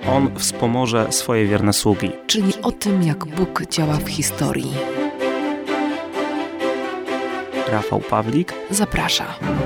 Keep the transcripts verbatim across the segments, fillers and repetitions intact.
On wspomoże swoje wierne sługi. Czyli o tym, jak Bóg działa w historii. Rafał Pawlik zaprasza.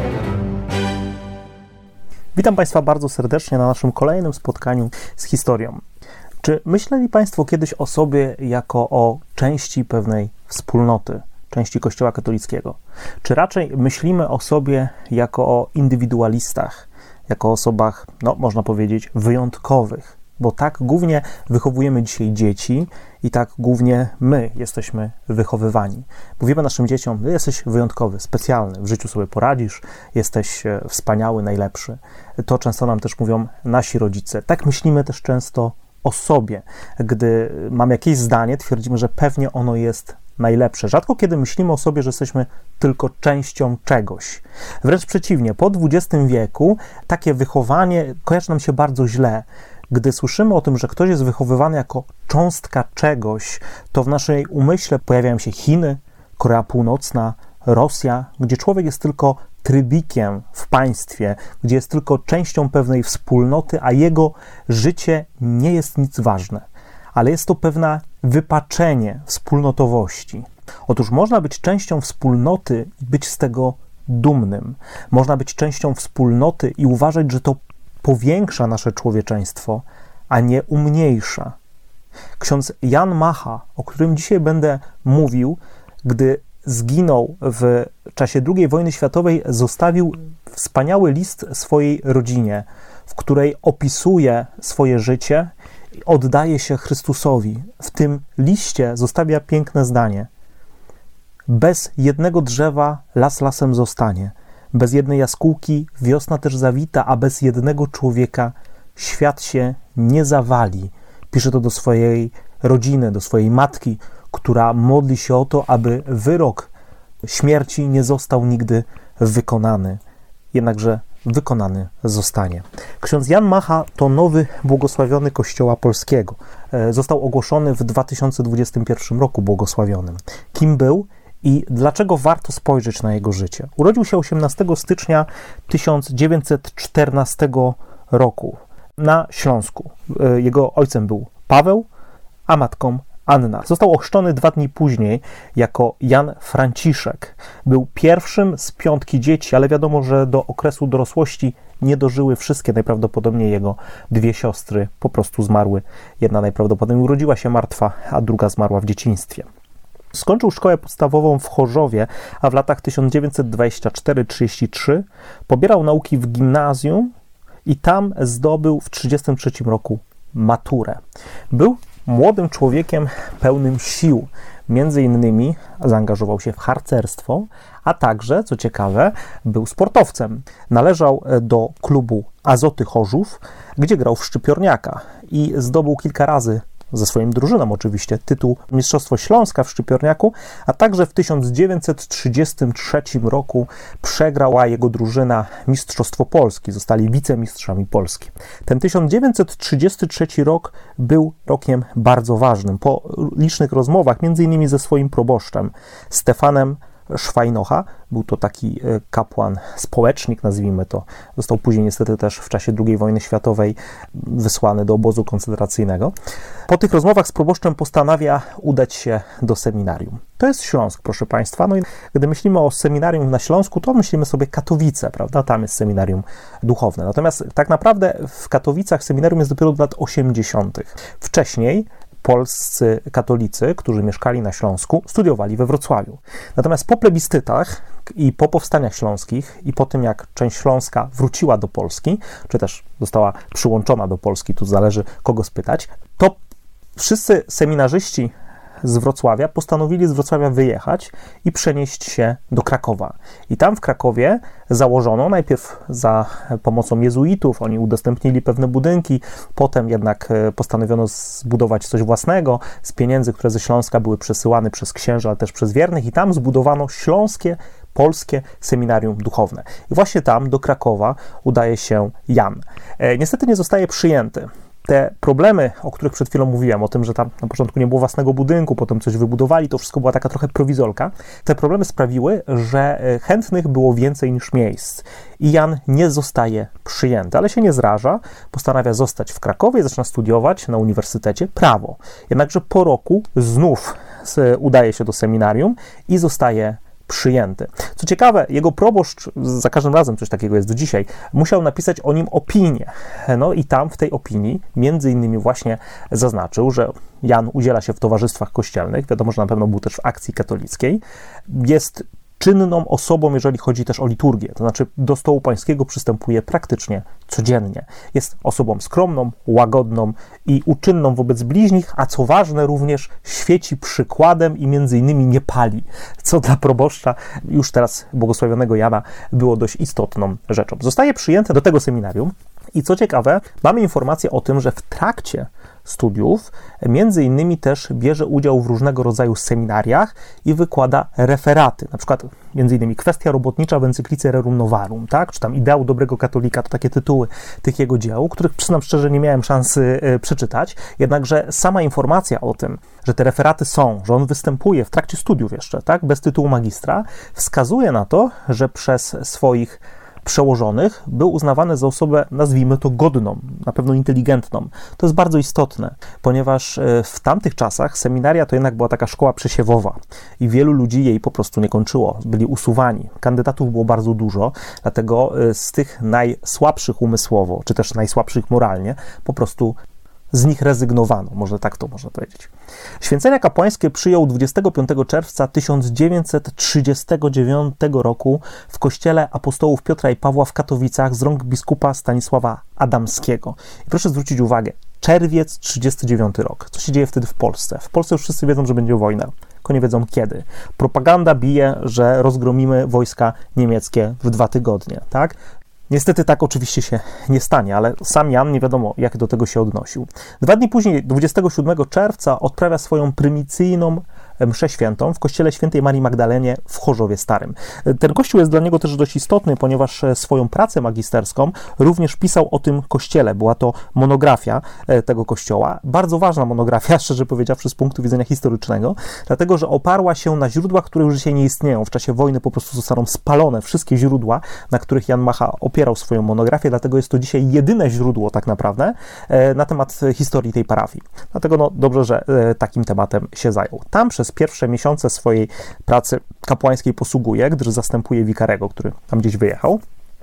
Witam Państwa bardzo serdecznie na naszym kolejnym spotkaniu z historią. Czy myśleli Państwo kiedyś o sobie jako o części pewnej wspólnoty, części Kościoła katolickiego? Czy raczej myślimy o sobie jako o indywidualistach, jako o osobach, no można powiedzieć, wyjątkowych? Bo tak głównie wychowujemy dzisiaj dzieci i tak głównie my jesteśmy wychowywani. Mówimy naszym dzieciom: ty jesteś wyjątkowy, specjalny, w życiu sobie poradzisz, jesteś wspaniały, najlepszy. To często nam też mówią nasi rodzice. Tak myślimy też często o sobie. Gdy mamy jakieś zdanie, twierdzimy, że pewnie ono jest najlepsze. Rzadko kiedy myślimy o sobie, że jesteśmy tylko częścią czegoś. Wręcz przeciwnie, po dwudziestym wieku takie wychowanie kojarzy nam się bardzo źle. Gdy słyszymy o tym, że ktoś jest wychowywany jako cząstka czegoś, to w naszej umyśle pojawiają się Chiny, Korea Północna, Rosja, gdzie człowiek jest tylko trybikiem w państwie, gdzie jest tylko częścią pewnej wspólnoty, a jego życie nie jest nic ważne. Ale jest to pewne wypaczenie wspólnotowości. Otóż można być częścią wspólnoty i być z tego dumnym. Można być częścią wspólnoty i uważać, że to powiększa nasze człowieczeństwo, a nie umniejsza. Ksiądz Jan Macha, o którym dzisiaj będę mówił, gdy zginął w czasie drugiej wojny światowej, zostawił wspaniały list swojej rodzinie, w której opisuje swoje życie i oddaje się Chrystusowi. W tym liście zostawia piękne zdanie: bez jednego drzewa las lasem zostanie, bez jednej jaskółki wiosna też zawita, a bez jednego człowieka świat się nie zawali. Pisze to do swojej rodziny, do swojej matki, która modli się o to, aby wyrok śmierci nie został nigdy wykonany. Jednakże wykonany zostanie. Ksiądz Jan Macha to nowy błogosławiony Kościoła polskiego. Został ogłoszony w dwa tysiące dwudziestym pierwszym roku błogosławionym. Kim był i dlaczego warto spojrzeć na jego życie? Urodził się osiemnastego stycznia tysiąc dziewięćset czternastego roku na Śląsku. Jego ojcem był Paweł, a matką Anna. Został ochrzczony dwa dni później jako Jan Franciszek. Był pierwszym z piątki dzieci, ale wiadomo, że do okresu dorosłości nie dożyły wszystkie. Najprawdopodobniej jego dwie siostry po prostu zmarły. Jedna najprawdopodobniej urodziła się martwa, a druga zmarła w dzieciństwie. Skończył szkołę podstawową w Chorzowie, a w latach tysiąc dziewięćset dwudziestym czwartym do trzydziestego trzeciego pobierał nauki w gimnazjum i tam zdobył w tysiąc dziewięćset trzydziestym trzecim roku maturę. Był młodym człowiekiem pełnym sił. Między innymi zaangażował się w harcerstwo, a także, co ciekawe, był sportowcem. Należał do klubu Azoty Chorzów, gdzie grał w szczypiorniaka i zdobył kilka razy ze swoją drużyną oczywiście tytuł Mistrzostwo Śląska w szczypiorniaku, a także w tysiąc dziewięćset trzydziestym trzecim roku przegrała jego drużyna Mistrzostwo Polski. Zostali wicemistrzami Polski. Ten tysiąc dziewięćset trzydziesty trzeci rok był rokiem bardzo ważnym. Po licznych rozmowach, między innymi ze swoim proboszczem Stefanem Szwajnocha, był to taki kapłan, społecznik, nazwijmy to. Został później niestety też w czasie drugiej wojny światowej wysłany do obozu koncentracyjnego. Po tych rozmowach z proboszczem postanawia udać się do seminarium. To jest Śląsk, proszę Państwa. No i gdy myślimy o seminarium na Śląsku, to myślimy sobie Katowice, prawda? Tam jest seminarium duchowne. Natomiast tak naprawdę w Katowicach seminarium jest dopiero do lat osiemdziesiątych. Wcześniej polscy katolicy, którzy mieszkali na Śląsku, studiowali we Wrocławiu. Natomiast po plebiscytach i po powstaniach śląskich i po tym, jak część Śląska wróciła do Polski, czy też została przyłączona do Polski, tu zależy kogo spytać, to wszyscy seminarzyści z Wrocławia postanowili z Wrocławia wyjechać i przenieść się do Krakowa. I tam w Krakowie założono, najpierw za pomocą jezuitów, oni udostępnili pewne budynki, potem jednak postanowiono zbudować coś własnego z pieniędzy, które ze Śląska były przesyłane przez księży, ale też przez wiernych, i tam zbudowano śląskie, polskie seminarium duchowne. I właśnie tam, do Krakowa, udaje się Jan. E, niestety nie zostaje przyjęty. Te problemy, o których przed chwilą mówiłem, o tym, że tam na początku nie było własnego budynku, potem coś wybudowali, to wszystko była taka trochę prowizorka. Te problemy sprawiły, że chętnych było więcej niż miejsc i Jan nie zostaje przyjęty, ale się nie zraża, postanawia zostać w Krakowie, zaczyna studiować na uniwersytecie prawo. Jednakże po roku znów udaje się do seminarium i zostaje przyjęty. Co ciekawe, jego proboszcz, za każdym razem coś takiego jest do dzisiaj, musiał napisać o nim opinię. No i tam w tej opinii między innymi właśnie zaznaczył, że Jan udziela się w towarzystwach kościelnych, wiadomo, że na pewno był też w akcji katolickiej, jest czynną osobą, jeżeli chodzi też o liturgię, to znaczy do stołu pańskiego przystępuje praktycznie codziennie. Jest osobą skromną, łagodną i uczynną wobec bliźnich, a co ważne również świeci przykładem i między innymi nie pali, co dla proboszcza już teraz błogosławionego Jana było dość istotną rzeczą. Zostaje przyjęty do tego seminarium i co ciekawe, mamy informację o tym, że w trakcie studiów między innymi też bierze udział w różnego rodzaju seminariach i wykłada referaty, na przykład między innymi Kwestia robotnicza w encyklice Rerum Novarum, tak? Czy tam Ideał dobrego katolika, to takie tytuły tych jego dzieł, których przyznam szczerze nie miałem szansy y, przeczytać, jednakże sama informacja o tym, że te referaty są, że on występuje w trakcie studiów jeszcze, tak? Bez tytułu magistra, wskazuje na to, że przez swoich przełożonych był uznawany za osobę, nazwijmy to, godną, na pewno inteligentną. To jest bardzo istotne, ponieważ w tamtych czasach seminaria to jednak była taka szkoła przesiewowa i wielu ludzi jej po prostu nie kończyło, byli usuwani. Kandydatów było bardzo dużo, dlatego z tych najsłabszych umysłowo, czy też najsłabszych moralnie, po prostu z nich rezygnowano, może tak to można powiedzieć. Święcenia kapłańskie przyjął dwudziestego piątego czerwca tysiąc dziewięćset trzydziestego dziewiątego roku w kościele apostołów Piotra i Pawła w Katowicach z rąk biskupa Stanisława Adamskiego. I proszę zwrócić uwagę, czerwiec trzydziesty dziewiąty rok. Co się dzieje wtedy w Polsce? W Polsce już wszyscy wiedzą, że będzie wojna, tylko nie wiedzą kiedy. Propaganda bije, że rozgromimy wojska niemieckie w dwa tygodnie, tak? Niestety tak oczywiście się nie stanie, ale sam Jan nie wiadomo, jak do tego się odnosił. Dwa dni później, dwudziestego siódmego czerwca, odprawia swoją prymicyjną mszę świętą w kościele świętej Marii Magdalenie w Chorzowie Starym. Ten kościół jest dla niego też dość istotny, ponieważ swoją pracę magisterską również pisał o tym kościele. Była to monografia tego kościoła. Bardzo ważna monografia, szczerze powiedziawszy, z punktu widzenia historycznego, dlatego, że oparła się na źródłach, które już dzisiaj nie istnieją. W czasie wojny po prostu zostaną spalone wszystkie źródła, na których Jan Macha opierał swoją monografię, dlatego jest to dzisiaj jedyne źródło tak naprawdę na temat historii tej parafii. Dlatego no, dobrze, że takim tematem się zajął. Tam przez pierwsze miesiące swojej pracy kapłańskiej posługuje, gdyż zastępuje wikarego, który tam gdzieś wyjechał.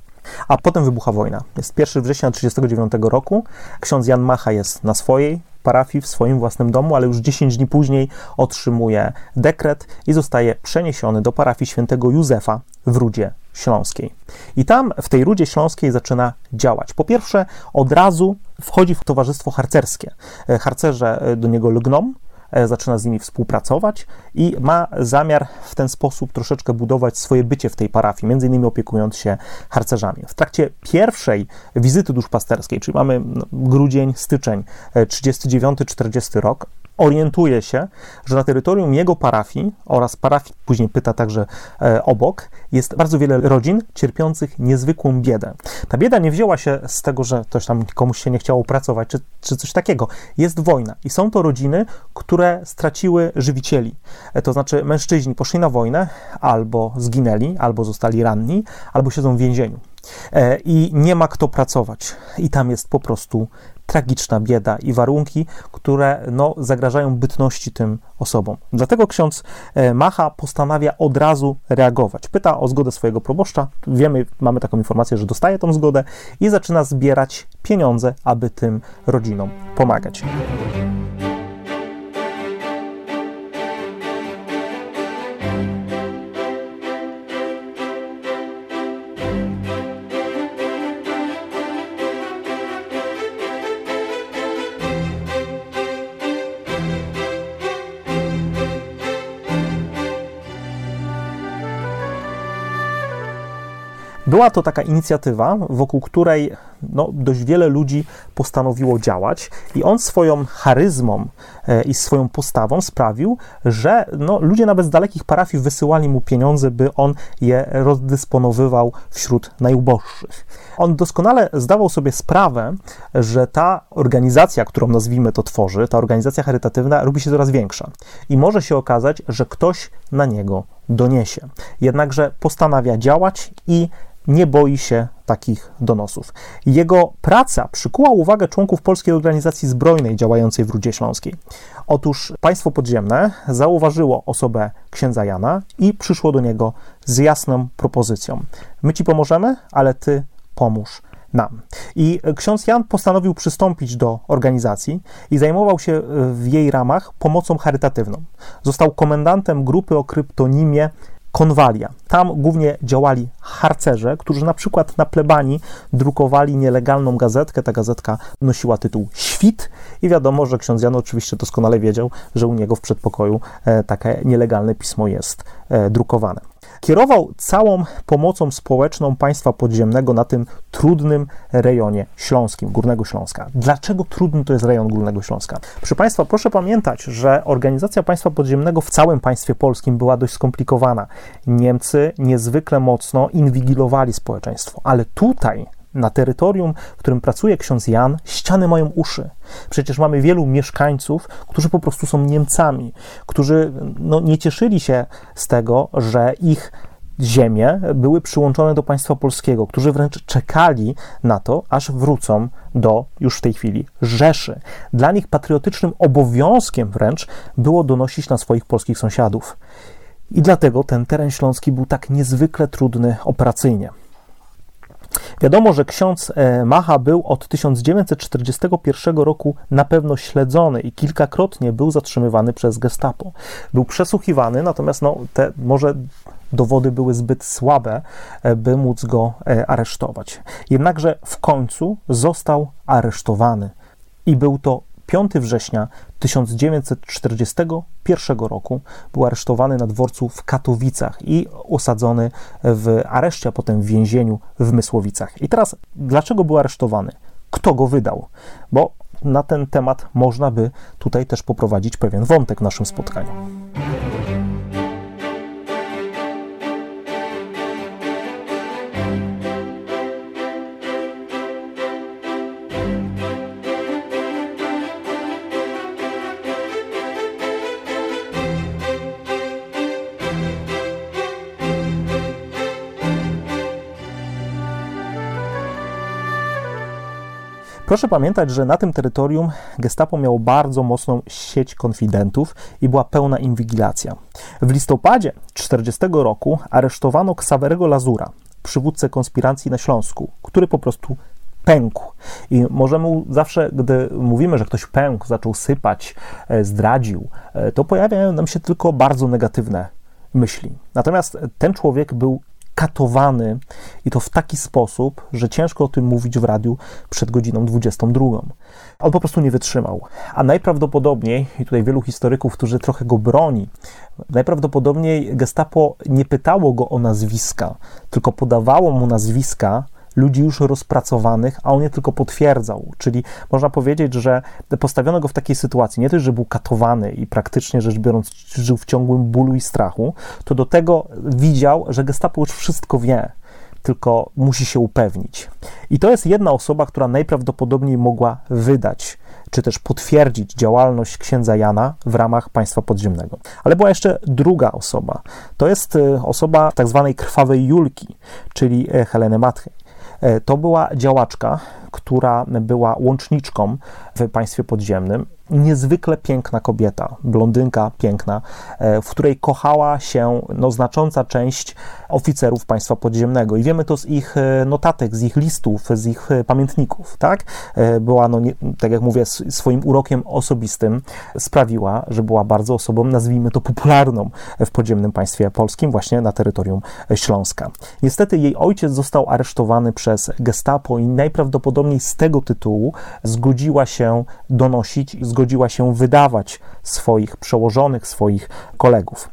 A potem wybucha wojna. Jest pierwszego września tysiąc dziewięćset trzydziestego dziewiątego roku. Ksiądz Jan Macha jest na swojej parafii, w swoim własnym domu, ale już dziesięć dni później otrzymuje dekret i zostaje przeniesiony do parafii świętego Józefa w Rudzie Śląskiej. I tam, w tej Rudzie Śląskiej zaczyna działać. Po pierwsze, od razu wchodzi w towarzystwo harcerskie. Harcerze do niego lgną, zaczyna z nimi współpracować i ma zamiar w ten sposób troszeczkę budować swoje bycie w tej parafii, między innymi opiekując się harcerzami. W trakcie pierwszej wizyty duszpasterskiej, czyli mamy grudzień, styczeń, trzydziesty dziewiąty czterdziesty rok, orientuje się, że na terytorium jego parafii oraz parafii, później pyta także e, obok, jest bardzo wiele rodzin cierpiących niezwykłą biedę. Ta bieda nie wzięła się z tego, że ktoś tam komuś się nie chciało pracować, czy, czy coś takiego. Jest wojna i są to rodziny, które straciły żywicieli. E, to znaczy mężczyźni poszli na wojnę, albo zginęli, albo zostali ranni, albo siedzą w więzieniu. E, I nie ma kto pracować. I tam jest po prostu tragiczna bieda i warunki, które no, zagrażają bytności tym osobom. Dlatego ksiądz Macha postanawia od razu reagować. Pyta o zgodę swojego proboszcza. Wiemy, mamy taką informację, że dostaje tą zgodę i zaczyna zbierać pieniądze, aby tym rodzinom pomagać. Była to taka inicjatywa, wokół której no, dość wiele ludzi postanowiło działać i on swoją charyzmą e, i swoją postawą sprawił, że no, ludzie nawet z dalekich parafii wysyłali mu pieniądze, by on je rozdysponowywał wśród najuboższych. On doskonale zdawał sobie sprawę, że ta organizacja, którą nazwijmy to tworzy, ta organizacja charytatywna robi się coraz większa i może się okazać, że ktoś na niego doniesie. Jednakże postanawia działać i nie boi się takich donosów. Jego praca przykuła uwagę członków Polskiej Organizacji Zbrojnej działającej w Rudzie Śląskiej. Otóż państwo podziemne zauważyło osobę księdza Jana i przyszło do niego z jasną propozycją. My ci pomożemy, ale ty pomóż nam. I ksiądz Jan postanowił przystąpić do organizacji i zajmował się w jej ramach pomocą charytatywną. Został komendantem grupy o kryptonimie Konwalia. Tam głównie działali harcerze, którzy na przykład na plebanii drukowali nielegalną gazetkę. Ta gazetka nosiła tytuł Świt i wiadomo, że ksiądz Jan oczywiście doskonale wiedział, że u niego w przedpokoju e, takie nielegalne pismo jest e, drukowane. Kierował całą pomocą społeczną państwa podziemnego na tym trudnym rejonie śląskim, Górnego Śląska. Dlaczego trudny to jest rejon Górnego Śląska? Proszę Państwa, proszę pamiętać, że organizacja państwa podziemnego w całym państwie polskim była dość skomplikowana. Niemcy niezwykle mocno inwigilowali społeczeństwo, ale tutaj, na terytorium, w którym pracuje ksiądz Jan, ściany mają uszy. Przecież mamy wielu mieszkańców, którzy po prostu są Niemcami, którzy no, nie cieszyli się z tego, że ich ziemie były przyłączone do państwa polskiego, którzy wręcz czekali na to, aż wrócą do już w tej chwili Rzeszy. Dla nich patriotycznym obowiązkiem wręcz było donosić na swoich polskich sąsiadów. I dlatego ten teren śląski był tak niezwykle trudny operacyjnie. Wiadomo, że ksiądz Macha był od tysiąc dziewięćset czterdziestego pierwszego roku na pewno śledzony i kilkakrotnie był zatrzymywany przez gestapo. Był przesłuchiwany, natomiast no, te może dowody były zbyt słabe, by móc go aresztować. Jednakże w końcu został aresztowany i był to piątego września tysiąc dziewięćset czterdziestego pierwszego roku. Był aresztowany na dworcu w Katowicach i osadzony w areszcie, a potem w więzieniu w Mysłowicach. I teraz, dlaczego był aresztowany? Kto go wydał? Bo na ten temat można by tutaj też poprowadzić pewien wątek w naszym spotkaniu. Proszę pamiętać, że na tym terytorium gestapo miało bardzo mocną sieć konfidentów i była pełna inwigilacja. W listopadzie tysiąc dziewięćset czterdziestego roku aresztowano Ksawerego Lazura, przywódcę konspiracji na Śląsku, który po prostu pękł. I możemy zawsze, gdy mówimy, że ktoś pękł, zaczął sypać, zdradził, to pojawiają nam się tylko bardzo negatywne myśli. Natomiast ten człowiek był katowany i to w taki sposób, że ciężko o tym mówić w radiu przed godziną dwudziestą drugą. On po prostu nie wytrzymał. A najprawdopodobniej, i tutaj wielu historyków, którzy trochę go broni, najprawdopodobniej gestapo nie pytało go o nazwiska, tylko podawało mu nazwiska ludzi już rozpracowanych, a on je tylko potwierdzał. Czyli można powiedzieć, że postawiono go w takiej sytuacji, nie tylko, że był katowany i praktycznie rzecz biorąc żył w ciągłym bólu i strachu, to do tego widział, że gestapo już wszystko wie, tylko musi się upewnić. I to jest jedna osoba, która najprawdopodobniej mogła wydać, czy też potwierdzić działalność księdza Jana w ramach państwa podziemnego. Ale była jeszcze druga osoba. To jest osoba tak zwanej krwawej Julki, czyli Heleny Matchej. To była działaczka, która była łączniczką w państwie podziemnym. Niezwykle piękna kobieta, blondynka piękna, w której kochała się no, znacząca część oficerów państwa podziemnego. I wiemy to z ich notatek, z ich listów, z ich pamiętników, tak? Była, no, nie, tak jak mówię, swoim urokiem osobistym sprawiła, że była bardzo osobą, nazwijmy to, popularną w podziemnym państwie polskim, właśnie na terytorium Śląska. Niestety jej ojciec został aresztowany przez gestapo i najprawdopodobniej z tego tytułu zgodziła się donosić, zgodziła się wydawać swoich przełożonych, swoich kolegów.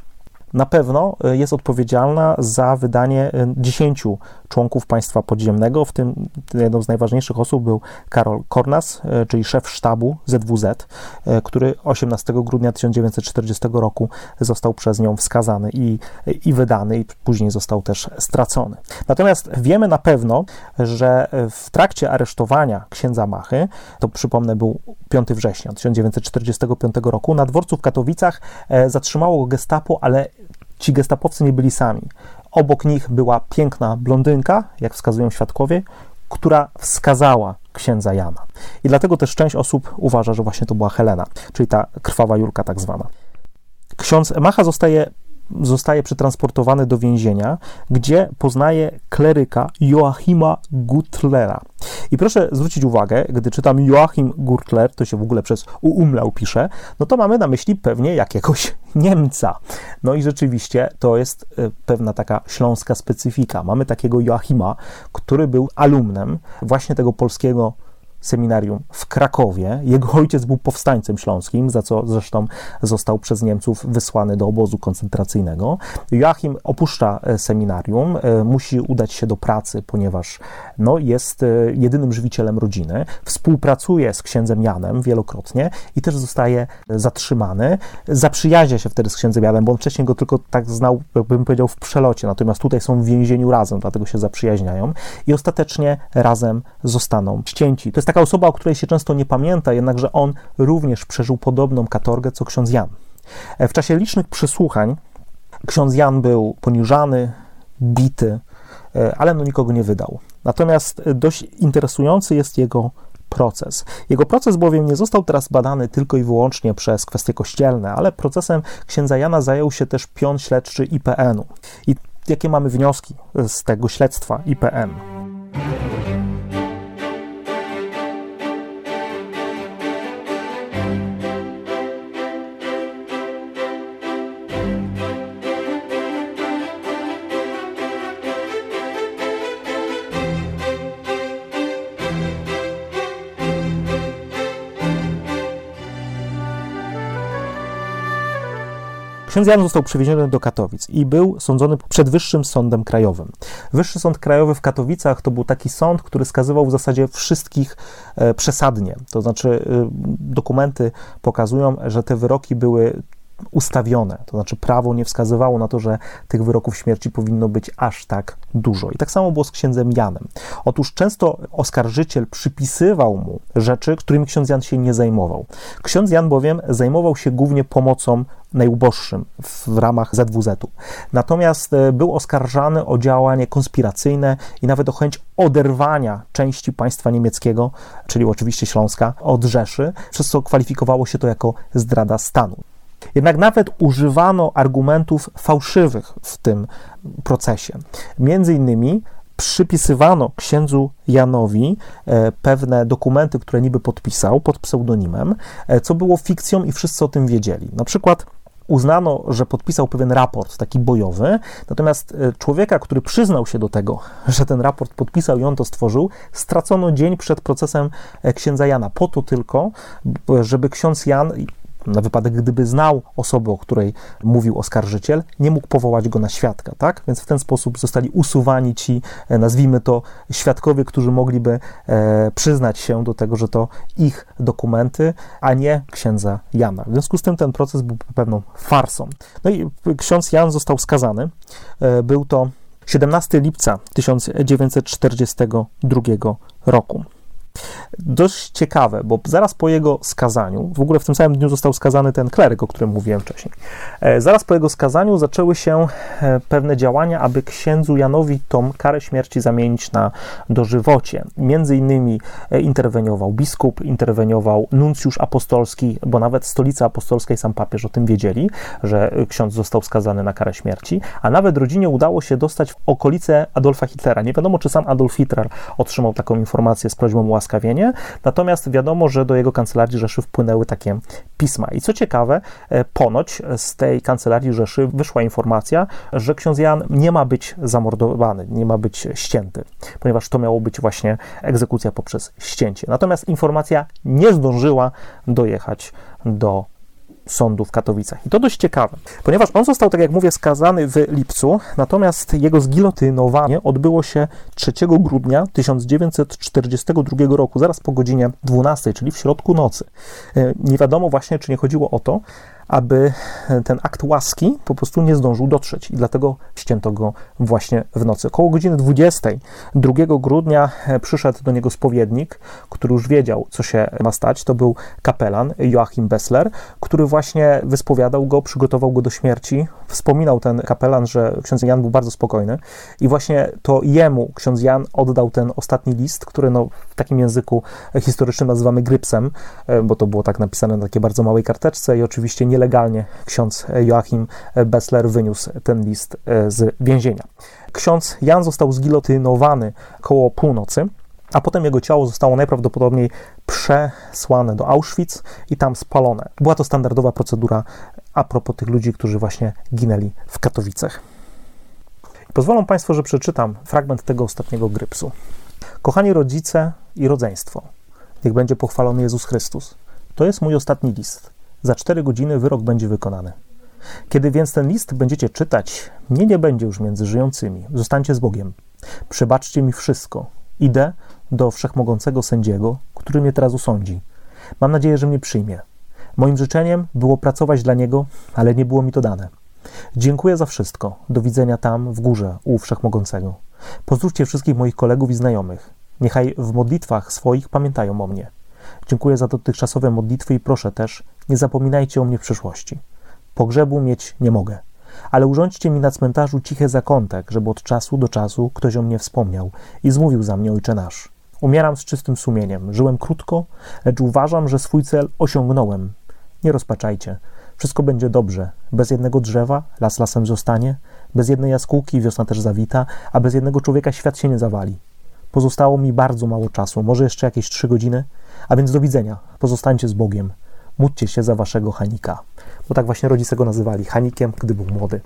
na pewno jest odpowiedzialna za wydanie dziesięciu członków państwa podziemnego, w tym jedną z najważniejszych osób był Karol Kornas, czyli szef sztabu Z W Z, który osiemnastego grudnia tysiąc dziewięćset czterdziestego roku został przez nią wskazany i, i wydany, i później został też stracony. Natomiast wiemy na pewno, że w trakcie aresztowania księdza Machy, to przypomnę był piątego września tysiąc dziewięćset czterdziestego piątego roku, na dworcu w Katowicach zatrzymało go gestapo, ale ci gestapowcy nie byli sami. Obok nich była piękna blondynka, jak wskazują świadkowie, która wskazała księdza Jana. I dlatego też część osób uważa, że właśnie to była Helena, czyli ta krwawa Julka tak zwana. Ksiądz Macha zostaje, zostaje przetransportowany do więzienia, gdzie poznaje kleryka Joachima Gurtlera. I proszę zwrócić uwagę, gdy czytam Joachim Gurtler, to się w ogóle przez umlaut pisze, no to mamy na myśli pewnie jakiegoś Niemca. No i rzeczywiście to jest pewna taka śląska specyfika. Mamy takiego Joachima, który był alumnem właśnie tego polskiego seminarium w Krakowie. Jego ojciec był powstańcem śląskim, za co zresztą został przez Niemców wysłany do obozu koncentracyjnego. Joachim opuszcza seminarium, musi udać się do pracy, ponieważ no, jest jedynym żywicielem rodziny. Współpracuje z księdzem Janem wielokrotnie i też zostaje zatrzymany. Zaprzyjaźnia się wtedy z księdzem Janem, bo on wcześniej go tylko tak znał, bym powiedział, w przelocie, natomiast tutaj są w więzieniu razem, dlatego się zaprzyjaźniają i ostatecznie razem zostaną ścięci. To jest taka osoba, o której się często nie pamięta, jednakże on również przeżył podobną katorgę, co ksiądz Jan. W czasie licznych przesłuchań ksiądz Jan był poniżany, bity, ale no nikogo nie wydał. Natomiast dość interesujący jest jego proces. Jego proces bowiem nie został teraz badany tylko i wyłącznie przez kwestie kościelne, ale procesem księdza Jana zajął się też pion śledczy I P N-u. I jakie mamy wnioski z tego śledztwa I P N? Ksiądz Jan został przewieziony do Katowic i był sądzony przed Wyższym Sądem Krajowym. Wyższy Sąd Krajowy w Katowicach to był taki sąd, który skazywał w zasadzie wszystkich e, przesadnie. To znaczy e, dokumenty pokazują, że te wyroki były ustawione, to znaczy prawo nie wskazywało na to, że tych wyroków śmierci powinno być aż tak dużo. I tak samo było z księdzem Janem. Otóż często oskarżyciel przypisywał mu rzeczy, którymi ksiądz Jan się nie zajmował. Ksiądz Jan bowiem zajmował się głównie pomocą najuboższym w ramach Z W Z-u. Natomiast był oskarżany o działanie konspiracyjne i nawet o chęć oderwania części państwa niemieckiego, czyli oczywiście Śląska, od Rzeszy, przez co kwalifikowało się to jako zdrada stanu. Jednak nawet używano argumentów fałszywych w tym procesie. Między innymi przypisywano księdzu Janowi pewne dokumenty, które niby podpisał pod pseudonimem, co było fikcją i wszyscy o tym wiedzieli. Na przykład uznano, że podpisał pewien raport, taki bojowy, natomiast człowieka, który przyznał się do tego, że ten raport podpisał i on to stworzył, stracono dzień przed procesem księdza Jana, po to tylko, żeby ksiądz Jan, na wypadek gdyby znał osobę, o której mówił oskarżyciel, nie mógł powołać go na świadka, tak? Więc w ten sposób zostali usuwani ci, nazwijmy to, świadkowie, którzy mogliby e, przyznać się do tego, że to ich dokumenty, a nie księdza Jana. W związku z tym ten proces był pewną farsą. No i ksiądz Jan został skazany. E, był to siedemnastego lipca tysiąc dziewięćset czterdziestego drugiego roku. Dość ciekawe, bo zaraz po jego skazaniu, w ogóle w tym samym dniu został skazany ten kleryk, o którym mówiłem wcześniej. Zaraz po jego skazaniu zaczęły się pewne działania, aby księdzu Janowi tą karę śmierci zamienić na dożywocie. Między innymi interweniował biskup, interweniował nuncjusz apostolski, bo nawet Stolica Apostolska i sam papież o tym wiedzieli, że ksiądz został skazany na karę śmierci, a nawet rodzinie udało się dostać w okolice Adolfa Hitlera. Nie wiadomo, czy sam Adolf Hitler otrzymał taką informację z prośbą o ułaskawienie, natomiast wiadomo, że do jego kancelarii Rzeszy wpłynęły takie pisma. I co ciekawe, ponoć z tej kancelarii Rzeszy wyszła informacja, że ksiądz Jan nie ma być zamordowany, nie ma być ścięty, ponieważ to miało być właśnie egzekucja poprzez ścięcie. Natomiast informacja nie zdążyła dojechać do sądu w Katowicach. I to dość ciekawe, ponieważ on został, tak jak mówię, skazany w lipcu, natomiast jego zgilotynowanie odbyło się trzeciego grudnia tysiąc dziewięćset czterdziestego drugiego roku, zaraz po godzinie dwunastej, czyli w środku nocy. Nie wiadomo właśnie, czy nie chodziło o to, aby ten akt łaski po prostu nie zdążył dotrzeć i dlatego ścięto go właśnie w nocy. Koło godziny dwudziestej drugiego grudnia przyszedł do niego spowiednik, który już wiedział, co się ma stać. To był kapelan Joachim Bessler, który właśnie wyspowiadał go, przygotował go do śmierci. Wspominał ten kapelan, że ksiądz Jan był bardzo spokojny i właśnie to jemu ksiądz Jan oddał ten ostatni list, który no, w takim języku historycznym nazywamy grypsem, bo to było tak napisane na takiej bardzo małej karteczce i oczywiście nielegalnie ksiądz Joachim Bessler wyniósł ten list z więzienia. Ksiądz Jan został zgilotynowany koło północy, a potem jego ciało zostało najprawdopodobniej przesłane do Auschwitz i tam spalone. Była to standardowa procedura a propos tych ludzi, którzy właśnie ginęli w Katowicach. Pozwolą Państwo, że przeczytam fragment tego ostatniego grypsu. Kochani rodzice i rodzeństwo, niech będzie pochwalony Jezus Chrystus. To jest mój ostatni list. Za cztery godziny wyrok będzie wykonany. Kiedy więc ten list będziecie czytać, mnie nie będzie już między żyjącymi. Zostańcie z Bogiem. Przebaczcie mi wszystko. Idę do wszechmogącego sędziego, który mnie teraz osądzi. Mam nadzieję, że mnie przyjmie. Moim życzeniem było pracować dla Niego, ale nie było mi to dane. Dziękuję za wszystko. Do widzenia tam, w górze, u Wszechmogącego. Pozdrówcie wszystkich moich kolegów i znajomych. Niechaj w modlitwach swoich pamiętają o mnie. Dziękuję za dotychczasowe modlitwy i proszę też, nie zapominajcie o mnie w przyszłości. Pogrzebu mieć nie mogę, ale urządźcie mi na cmentarzu cichy zakątek, żeby od czasu do czasu ktoś o mnie wspomniał i zmówił za mnie Ojcze nasz. Umieram z czystym sumieniem, żyłem krótko, lecz uważam, że swój cel osiągnąłem. Nie rozpaczajcie, wszystko będzie dobrze. Bez jednego drzewa las lasem zostanie, bez jednej jaskółki wiosna też zawita, a bez jednego człowieka świat się nie zawali. Pozostało mi bardzo mało czasu, może jeszcze jakieś trzy godziny, a więc do widzenia, pozostańcie z Bogiem. Módlcie się za waszego Hanika. Bo tak właśnie rodzice go nazywali, Hanikiem, gdy był młody.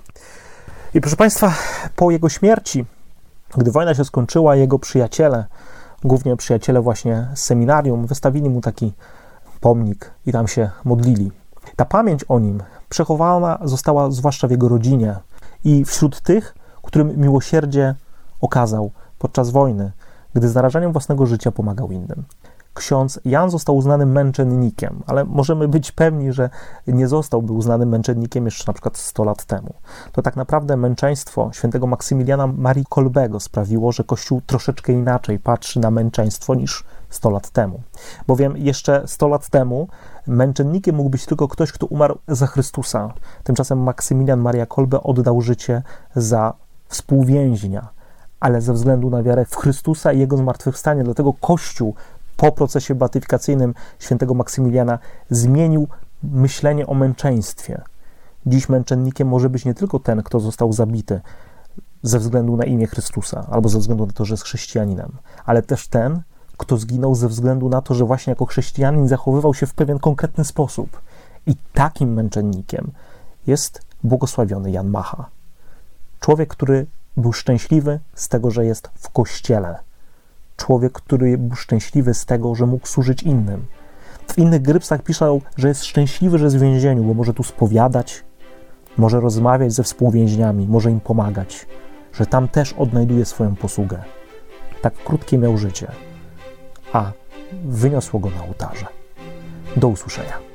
I proszę Państwa, po jego śmierci, gdy wojna się skończyła, jego przyjaciele, głównie przyjaciele właśnie z seminarium, wystawili mu taki pomnik i tam się modlili. Ta pamięć o nim przechowana została zwłaszcza w jego rodzinie i wśród tych, którym miłosierdzie okazał podczas wojny, gdy z narażaniem własnego życia pomagał innym. Ksiądz Jan został uznanym męczennikiem, ale możemy być pewni, że nie zostałby uznanym męczennikiem jeszcze na przykład sto lat temu. To tak naprawdę męczeństwo świętego Maksymiliana Marii Kolbego sprawiło, że Kościół troszeczkę inaczej patrzy na męczeństwo niż sto lat temu. Bowiem jeszcze sto lat temu męczennikiem mógł być tylko ktoś, kto umarł za Chrystusa. Tymczasem Maksymilian Maria Kolbe oddał życie za współwięźnia, ale ze względu na wiarę w Chrystusa i Jego zmartwychwstanie. Dlatego Kościół po procesie beatyfikacyjnym świętego Maksymiliana zmienił myślenie o męczeństwie. Dziś męczennikiem może być nie tylko ten, kto został zabity ze względu na imię Chrystusa, albo ze względu na to, że jest chrześcijaninem, ale też ten, kto zginął ze względu na to, że właśnie jako chrześcijanin zachowywał się w pewien konkretny sposób. I takim męczennikiem jest błogosławiony Jan Macha. Człowiek, który był szczęśliwy z tego, że jest w Kościele. Człowiek, który był szczęśliwy z tego, że mógł służyć innym. W innych grypsach piszą, że jest szczęśliwy, że jest w więzieniu, bo może tu spowiadać, może rozmawiać ze współwięźniami, może im pomagać, że tam też odnajduje swoją posługę. Tak krótkie miał życie, a wyniosło go na ołtarze. Do usłyszenia.